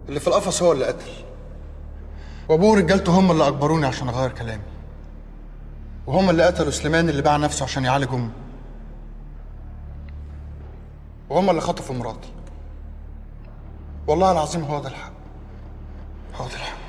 اللي في القفص هو اللي قتل، وابوه ورجالته هم اللي اجبروني عشان اغير كلامي، وهم اللي قتلوا سليمان اللي باع نفسه عشان يعالج امه، وهم اللي خطفوا مراتي. والله العظيم هو ده الحق، هو ده الحق.